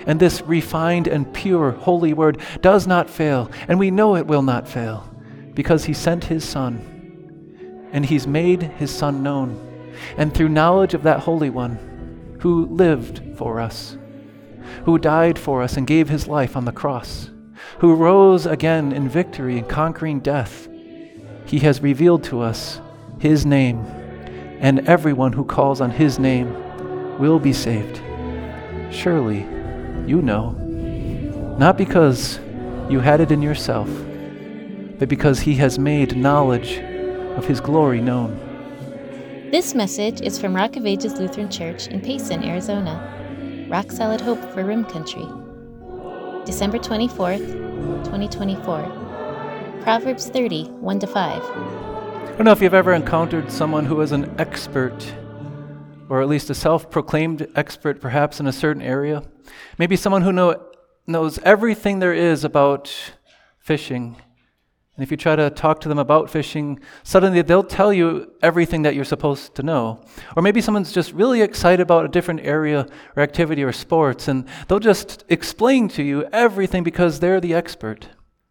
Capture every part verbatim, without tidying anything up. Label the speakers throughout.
Speaker 1: And this refined and pure holy word does not fail, and we know it will not fail, because he sent his Son, and he's made his Son known. And through knowledge of that Holy One, who lived for us, who died for us and gave his life on the cross, who rose again in victory and conquering death, he has revealed to us his name, and everyone who calls on his name will be saved. Surely you know, not because you had it in yourself, but because he has made knowledge of his glory known.
Speaker 2: This message is from Rock of Ages Lutheran Church in Payson, Arizona. Rock solid hope for Rim Country. December twenty-fourth, twenty twenty-four. Proverbs thirty, one to five.
Speaker 1: I don't know if you've ever encountered someone who is an expert, or at least a self-proclaimed expert perhaps in a certain area. Maybe someone who know, knows everything there is about fishing. And if you try to talk to them about fishing, suddenly they'll tell you everything that you're supposed to know. Or maybe someone's just really excited about a different area or activity or sports, and they'll just explain to you everything because they're the expert.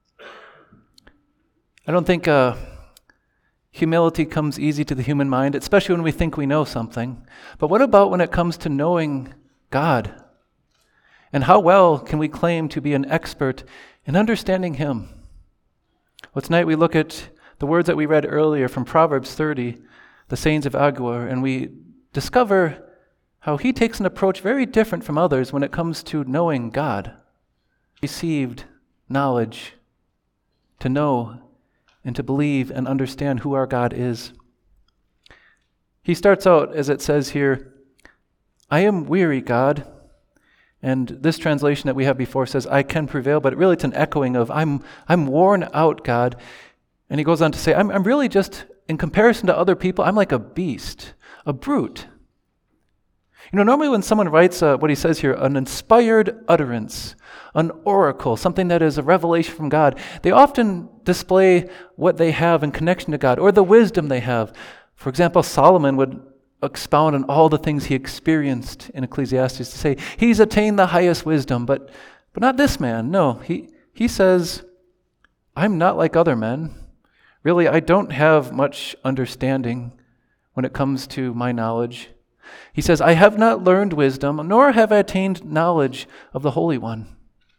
Speaker 1: I don't think uh, humility comes easy to the human mind, especially when we think we know something. But what about when it comes to knowing God? And how well can we claim to be an expert in understanding him? Well, tonight we look at the words that we read earlier from Proverbs thirty, the sayings of Agur, and we discover how he takes an approach very different from others when it comes to knowing God. He received knowledge to know and to believe and understand who our God is. He starts out, as it says here, I am weary, God. And this translation that we have before says, I can prevail, but really it's an echoing of, I'm I'm worn out, God. And he goes on to say, I'm, I'm really just, in comparison to other people, I'm like a beast, a brute. You know, normally when someone writes uh, what he says here, an inspired utterance, an oracle, something that is a revelation from God, they often display what they have in connection to God, or the wisdom they have. For example, Solomon would expound on all the things he experienced in Ecclesiastes to say, he's attained the highest wisdom, but but not this man. No, he, he says, I'm not like other men. Really, I don't have much understanding when it comes to my knowledge. He says, I have not learned wisdom, nor have I attained knowledge of the Holy One.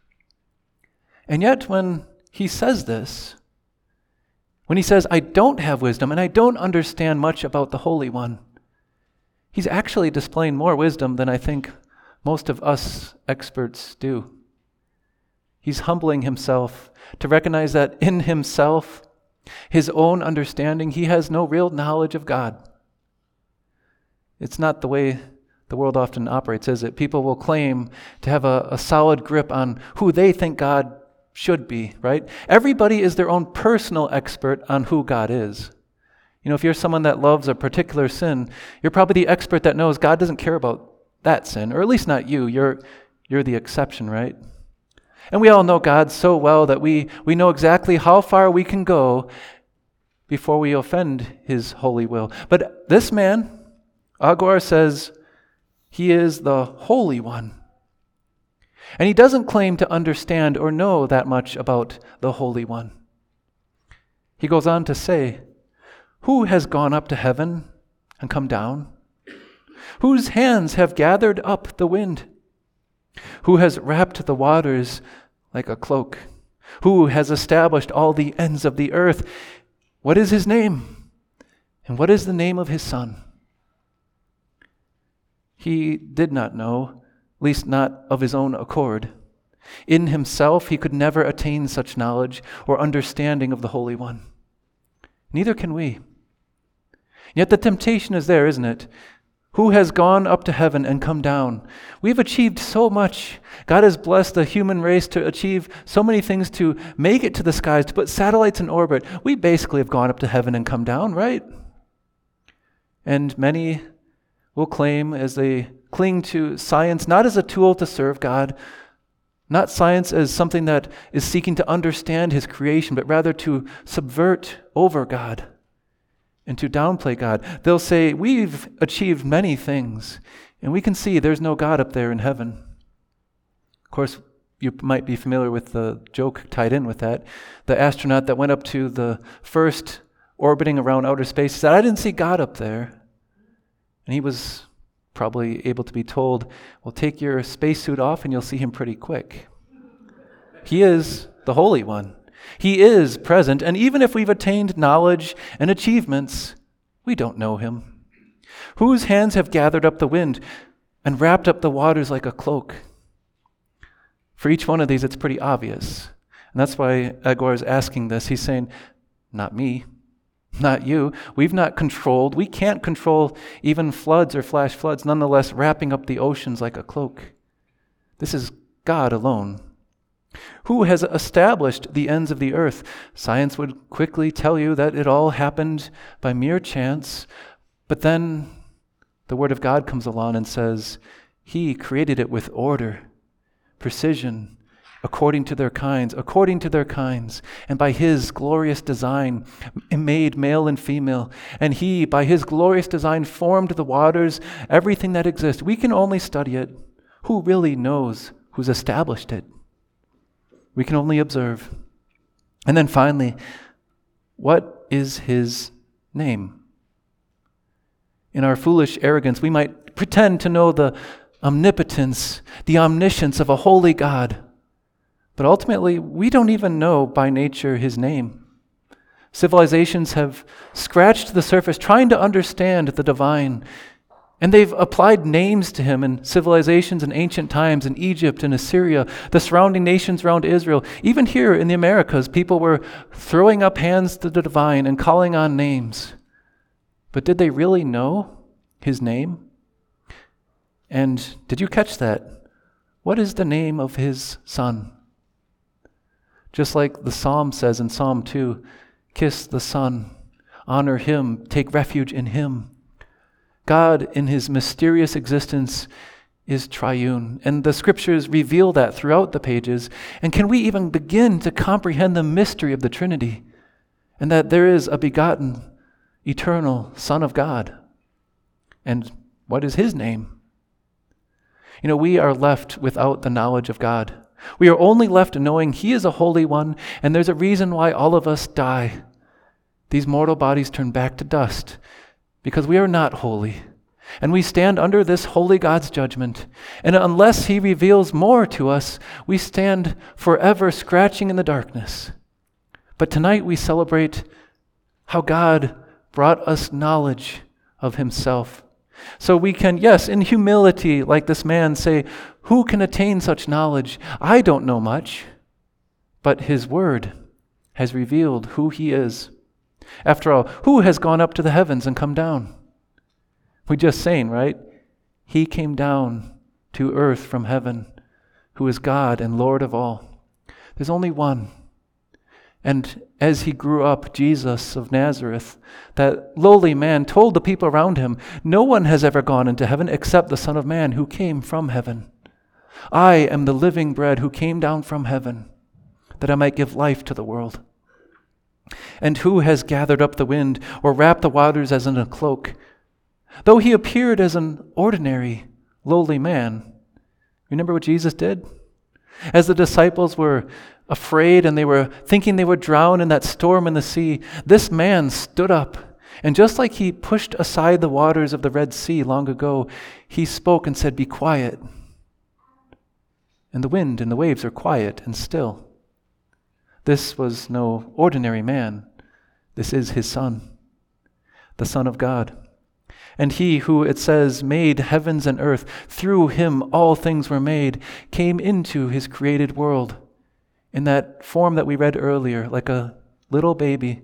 Speaker 1: And yet when he says this, when he says, I don't have wisdom and I don't understand much about the Holy One, he's actually displaying more wisdom than I think most of us experts do. He's humbling himself to recognize that in himself, his own understanding, he has no real knowledge of God. It's not the way the world often operates, is it? People will claim to have a, a solid grip on who they think God should be, right? Everybody is their own personal expert on who God is. You know, if you're someone that loves a particular sin, you're probably the expert that knows God doesn't care about that sin, or at least not you. You're you're the exception, right? And we all know God so well that we, we know exactly how far we can go before we offend his holy will. But this man, Agur, says he is the Holy One. And he doesn't claim to understand or know that much about the Holy One. He goes on to say, who has gone up to heaven and come down? Whose hands have gathered up the wind? Who has wrapped the waters like a cloak? Who has established all the ends of the earth? What is his name? And what is the name of his son? He did not know, at least not of his own accord. In himself, he could never attain such knowledge or understanding of the Holy One. Neither can we. Yet the temptation is there, isn't it? Who has gone up to heaven and come down? We've achieved so much. God has blessed the human race to achieve so many things, to make it to the skies, to put satellites in orbit. We basically have gone up to heaven and come down, right? And many will claim, as they cling to science, not as a tool to serve God, not science as something that is seeking to understand his creation, but rather to subvert over God and to downplay God. They'll say, we've achieved many things, and we can see there's no God up there in heaven. course, you might be familiar with the joke tied in with that. The astronaut that went up to the first orbiting around outer space said, I didn't see God up there. And he was probably able to be told, well, take your spacesuit off and you'll see him pretty quick. He is the Holy One. He is present, and even if we've attained knowledge and achievements, we don't know him. Whose hands have gathered up the wind and wrapped up the waters like a cloak? For each one of these, it's pretty obvious. And that's why Agur is asking this. He's saying, not me, not you. We've not controlled. We can't control even floods or flash floods, nonetheless wrapping up the oceans like a cloak. This is God alone. Who has established the ends of the earth? Science would quickly tell you that it all happened by mere chance, but then the Word of God comes along and says, He created it with order, precision, according to their kinds, according to their kinds, and by His glorious design made male and female. And He, by His glorious design, formed the waters, everything that exists. We can only study it. Who really knows who's established it? We can only observe. And then finally, what is His name? In our foolish arrogance, we might pretend to know the omnipotence, the omniscience of a holy God. But ultimately, we don't even know by nature His name. Civilizations have scratched the surface trying to understand the divine, and they've applied names to Him in civilizations in ancient times, in Egypt and Assyria, the surrounding nations around Israel. Even here in the Americas, people were throwing up hands to the divine and calling on names. But did they really know His name? And did you catch that? What is the name of His Son? Just like the Psalm says in Psalm two, kiss the Son, honor Him, take refuge in Him. God, in His mysterious existence, is triune, and the Scriptures reveal that throughout the pages. And can we even begin to comprehend the mystery of the Trinity, and that there is a begotten, eternal Son of God? And what is His name? You know, we are left without the knowledge of God. We are only left knowing He is a holy one, and there's a reason why all of us die. These mortal bodies turn back to dust, because we are not holy, and we stand under this holy God's judgment. And unless He reveals more to us, we stand forever scratching in the darkness. But tonight we celebrate how God brought us knowledge of Himself. So we can, yes, in humility, like this man, say, who can attain such knowledge? I don't know much, but His Word has revealed who He is. After all, who has gone up to the heavens and come down? We just saying, right? He came down to earth from heaven, who is God and Lord of all. There's only one. And as He grew up, Jesus of Nazareth, that lowly man, told the people around Him, no one has ever gone into heaven except the Son of Man who came from heaven. I am the living bread who came down from heaven, that I might give life to the world. And who has gathered up the wind or wrapped the waters as in a cloak? Though He appeared as an ordinary, lowly man, remember what Jesus did? As the disciples were afraid and they were thinking they would drown in that storm in the sea, this man stood up. And just like He pushed aside the waters of the Red Sea long ago, He spoke and said, "Be quiet." And the wind and the waves are quiet and still. This was no ordinary man. This is His Son, the Son of God. And He who, it says, made heavens and earth, through Him all things were made, came into His created world in that form that we read earlier, like a little baby,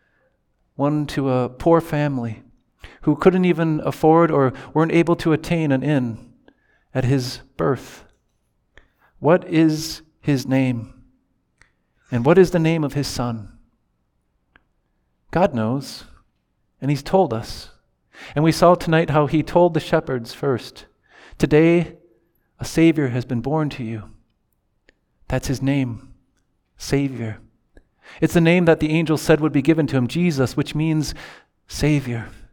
Speaker 1: one to a poor family who couldn't even afford or weren't able to attain an inn at His birth. What is His name? And what is the name of His Son? God knows, and He's told us. And we saw tonight how He told the shepherds first, today a Savior has been born to you. That's His name, Savior. It's the name that the angel said would be given to Him, Jesus, which means Savior.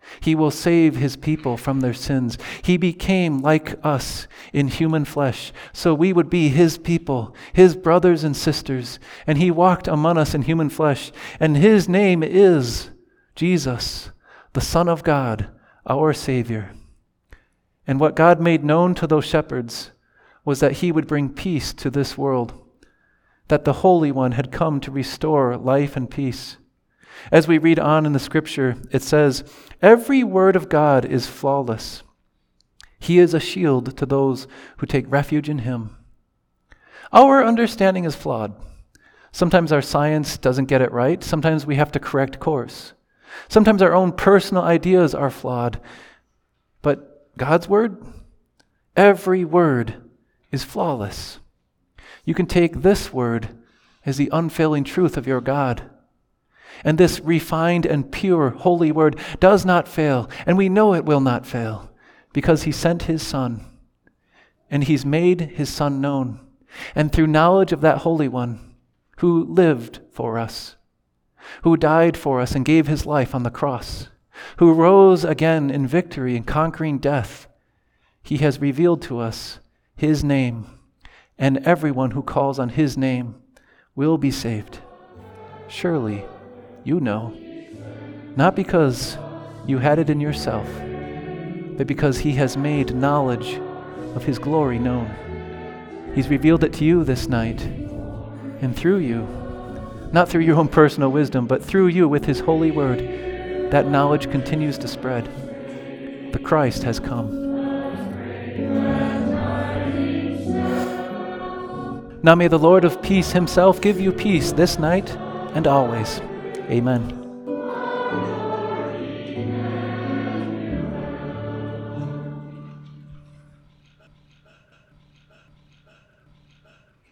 Speaker 1: He will save his people from their sins. He became like us in human flesh, so we would be his people, his brothers and sisters. And he walked among us in human flesh. And his name is Jesus, the Son of God, our Savior. And what God made known to those shepherds was that he would bring peace to this world, that the Holy One had come to restore life and peace. As we read on in the scripture, it says, "Every word of God is flawless. He is a shield to those who take refuge in him." Our understanding is flawed. Sometimes our science doesn't get it right. Sometimes we have to correct course. Sometimes our own personal ideas are flawed. But God's word, every word is flawless. You can take this word as the unfailing truth of your God. And this refined and pure holy word does not fail, and we know it will not fail, because he sent his Son, and he's made his Son known. And through knowledge of that Holy One, who lived for us, who died for us and gave his life on the cross, who rose again in victory and conquering death, he has revealed to us his name, and everyone who calls on his name will be saved. Surely, you know, not because you had it in yourself, but because he has made knowledge of his glory known. He's revealed it to you this night, and through you, not through your own personal wisdom, but through you with his holy word, that knowledge continues to spread. The Christ has come. Now may the Lord of peace himself give you peace this night and always. Amen.